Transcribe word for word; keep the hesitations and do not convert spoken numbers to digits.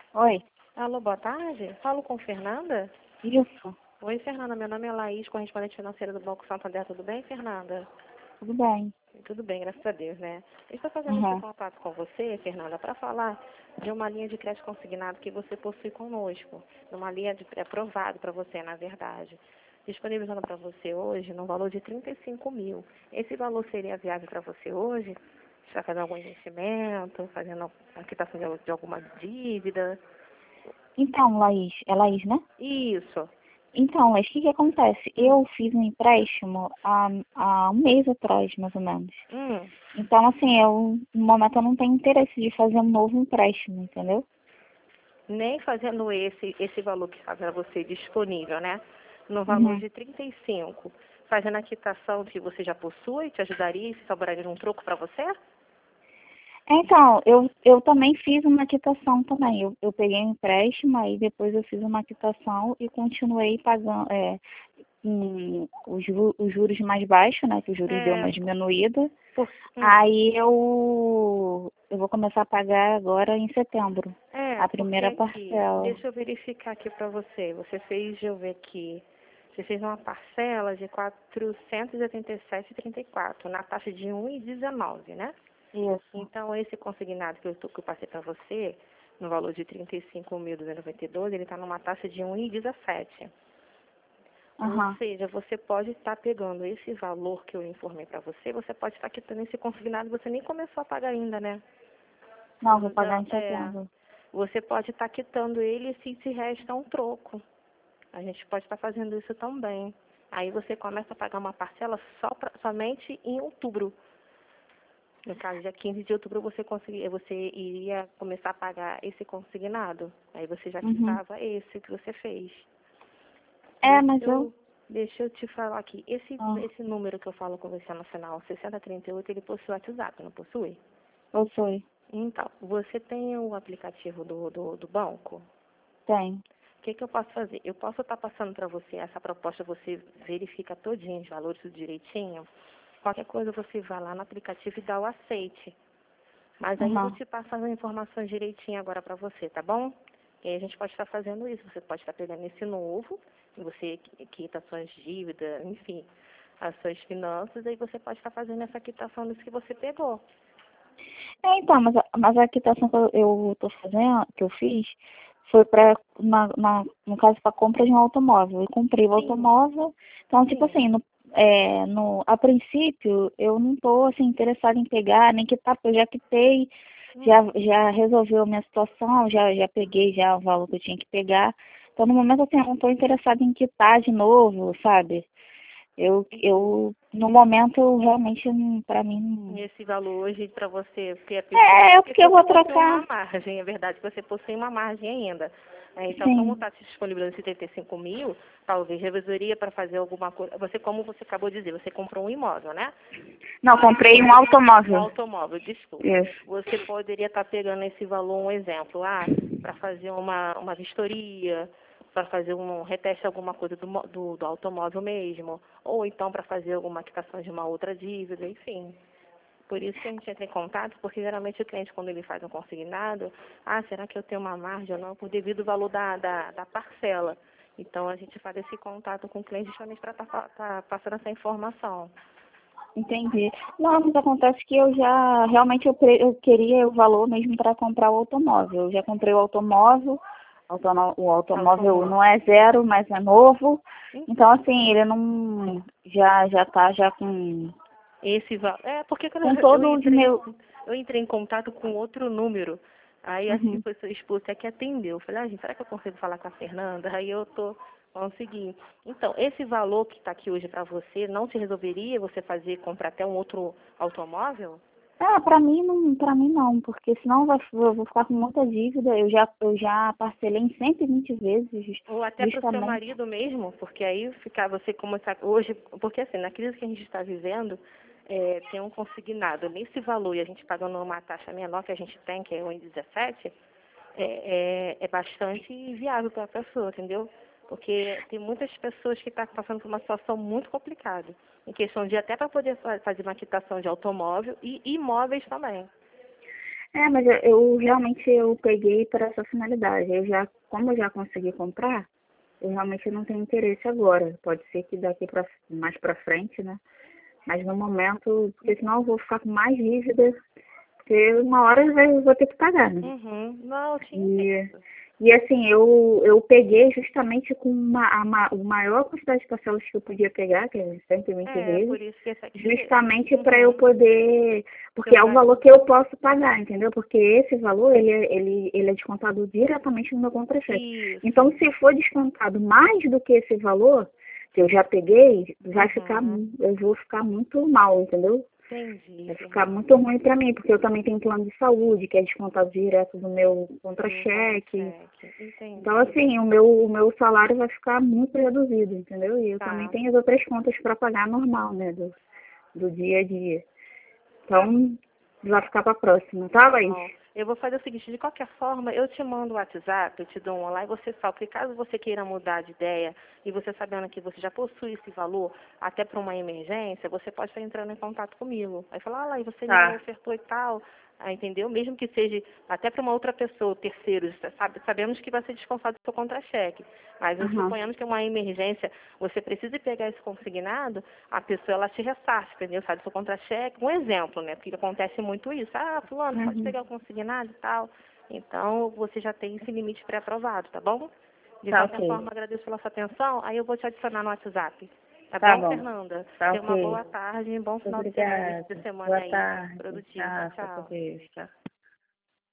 Oi, Alô, boa tarde. Falo com Fernanda? isso, Oi, Fernanda. Meu nome é Laís, correspondente financeira do Banco Santander. Tudo bem, Fernanda? tudo bem. Tudo bem, graças a Deus, né? Eu estou fazendo esse Uhum. contato com você, Fernanda, para falar de uma linha de crédito consignado que você possui conosco. Uma linha de aprovado para você, na verdade. Disponibilizando para você hoje no valor de trinta e cinco mil. Esse valor seria viável para você hoje? Você vai fazer algum investimento, fazendo a quitação de de alguma dívida? Então, Laís, é Laís, né? Isso. Então, Laís, o que que acontece? Hum. Eu fiz um empréstimo há, há um mês atrás, mais ou menos. Hum. Então, assim, eu, no momento eu não tenho interesse de fazer um novo empréstimo, entendeu? Nem fazendo esse, esse valor que está para você disponível, né? No valor Uhum. de trinta e cinco. Fazendo a quitação que você já possui, te ajudaria se sobraria um troco para você? Então, eu, eu também fiz uma quitação também. Eu, eu peguei um empréstimo, aí depois eu fiz uma quitação e continuei pagando é, em os, ju- os juros mais baixos, né? Que os juros deu É, uma diminuída. por, hum, Aí eu, eu vou começar a pagar agora em setembro, é, a porque primeira aqui, parcela. deixa eu verificar aqui para você. Você fez, deixa eu ver aqui, você fez uma parcela de quatrocentos e oitenta e sete vírgula trinta e quatro na taxa de um vírgula dezenove, né? Isso. Então, esse consignado que eu, tô- que eu passei para você, no valor de trinta e cinco mil duzentos e noventa e dois, ele está numa taxa de um vírgula dezessete. Ou Aham. seja, você pode estar pegando esse valor que eu informei para você, você pode estar quitando esse consignado, você nem começou a pagar ainda, né? Não, vou pagar Não, em é, setembro. você pode estar quitando ele se te resta um troco. A gente pode estar fazendo isso também. Aí você começa a pagar uma parcela só pra, somente em outubro. No caso, dia quinze de outubro, você, consegui, você iria começar a pagar esse consignado. Aí você já Uhum. quitava esse que você fez. É, Deixa mas eu. eu, deixa eu te falar aqui. Esse, Ah, esse número que eu falo com você no final, sessenta trinta e oito, ele possui WhatsApp, não possui? possui. Então, você tem o aplicativo do, do, do banco? Tem. O que, que eu posso fazer? Eu posso estar passando para você essa proposta, você verifica todinho os valores tudo direitinho. Qualquer coisa você vai lá no aplicativo e dá o aceite. Mas aí eu vou Aham. te passar as informações direitinho agora para você, tá bom? E aí a gente pode estar fazendo isso. Você pode estar pegando esse novo, e você qui- quita suas dívidas, enfim, as suas finanças, aí você pode estar fazendo essa quitação disso que você pegou. É, então, mas, a- mas a quitação que eu, eu tô fazendo, que eu fiz, foi para, na, na, no caso, para compra de um automóvel. Eu comprei o Sim, automóvel, então, tipo sim. assim, no, é, no, a princípio, eu não tô, assim, interessada em pegar, nem quitar, porque eu já quitei, já, Hum. já resolveu a minha situação, já, já peguei já o valor que eu tinha que pegar. Então, no momento, assim, eu não tô interessada em quitar de novo, sabe? Eu, eu, no momento, realmente, para mim, não... Esse valor hoje para você, porque é É, é porque porque eu você vou possui uma trocar. margem, é verdade que você possui uma margem ainda. É, então, como Sim. está se disponibilizando setenta e cinco mil, talvez revisoria para fazer alguma coisa. Você, como você acabou de dizer, você comprou um imóvel, né? Não, comprei um Um automóvel. automóvel, desculpa. Isso. Você poderia estar pegando esse valor, um exemplo, ah, para fazer uma, uma vistoria, para fazer um reteste alguma coisa do, mo- do, do automóvel mesmo, ou então para fazer alguma quitação de uma outra dívida, enfim. Por isso que a gente entra em contato, porque geralmente o cliente, quando ele faz um consignado, ah, será que eu tenho uma margem ou não, por devido ao valor da, da, da parcela. Então a gente faz esse contato com o cliente justamente para estar passando essa informação. Entendi. Não, mas acontece que eu já, realmente eu, pre- eu queria o valor mesmo para comprar o automóvel. Eu já comprei o automóvel, autono- o automóvel Automóvel. não é zero, mas é novo. Então, assim, ele não, já, já tá já com, Esse va- é porque quando com eu eu todos os entrei em, meus... con- eu entrei em contato com outro número. Aí acho que Uhum. foi seu esposo até que atendeu. Eu falei, ah, gente, será que eu consigo falar com a Fernanda? Aí eu tô consegui. Então, esse valor que está aqui hoje para você, não se resolveria você fazer, comprar até um outro automóvel? Ah, para mim não, para mim não, porque senão vai, eu vou ficar com muita dívida. Eu já, eu já parcelei em cento e vinte vezes, jus- Ou até para o seu justamente. marido mesmo, porque aí ficar você começar hoje, porque assim, na crise que a gente está vivendo, é, tem um consignado nesse valor e a gente pagando uma taxa menor que a gente tem, que é um vírgula dezessete, é, é, é bastante viável para a pessoa, entendeu? Porque tem muitas pessoas que estão passando por uma situação muito complicada, em questão de até para poder fa- fazer uma quitação de automóvel e imóveis também. É, mas eu, eu realmente eu peguei para essa finalidade. Eu já, como eu já consegui comprar, eu realmente não tenho interesse agora. Pode ser que daqui pra, mais para frente, né? Mas no momento, porque senão eu vou ficar mais dívida, porque uma hora eu vai- eu vou ter que pagar, né? Uhum. Não, eu te E, entendo. e assim, eu, eu peguei justamente com uma, a, ma- o maior quantidade de parcelas que eu podia pegar, que é cento e vinte É, vezes, por isso que esse aqui... justamente para eu Uhum. poder, Seu porque é o pai... valor que eu posso pagar, entendeu? Porque esse valor, ele, é- ele, ele é descontado diretamente no meu contra-cheque. Então, Isso. se for descontado mais do que esse valor que eu já peguei, vai ficar, Uhum. mu- eu vou ficar muito mal, entendeu? Entendi, Vai ficar Fernanda. muito ruim para mim, porque eu também tenho plano de saúde, que é descontado direto do meu Do contra-cheque. contra-cheque. Então, Entendi. assim, o meu, o meu salário vai ficar muito reduzido, entendeu? E eu também Tá. tenho as outras contas para pagar normal, né, do, do dia a dia. Tá. Então, vai ficar para a próxima, tá, Tá Laís? bom. Eu vou fazer o seguinte, de qualquer forma, eu te mando o WhatsApp, eu te dou um olá e você fala, porque caso você queira mudar de ideia e você sabendo que você já possui esse valor, até para uma emergência, você pode estar entrando em contato comigo. Aí falar, ah, Laís, você me Tá. ofertou e tal, ah, entendeu? Mesmo que seja até para uma outra pessoa, terceiros, sabe? Sabemos que vai ser descontado do seu contra-cheque. Mas Aham. suponhamos que é uma emergência, você precisa pegar esse consignado, a pessoa ela te ressarce, entendeu? Sai do seu contra-cheque. Um exemplo, né? Porque acontece muito isso. Ah, fulano, pode Uhum. pegar o consignado e tal. Então, você já tem esse limite pré-aprovado, tá bom? De Tá qualquer ok. forma, agradeço pela sua atenção. Aí eu vou te adicionar no WhatsApp. Tá Tá bom, bom. Fernanda? Tá Tenha uma ok. boa tarde e um bom final de semana, início de Obrigada. semana Boa aí, tarde. produtivo. Tchau, Tchau. Fica com tchau. Deus. Tchau.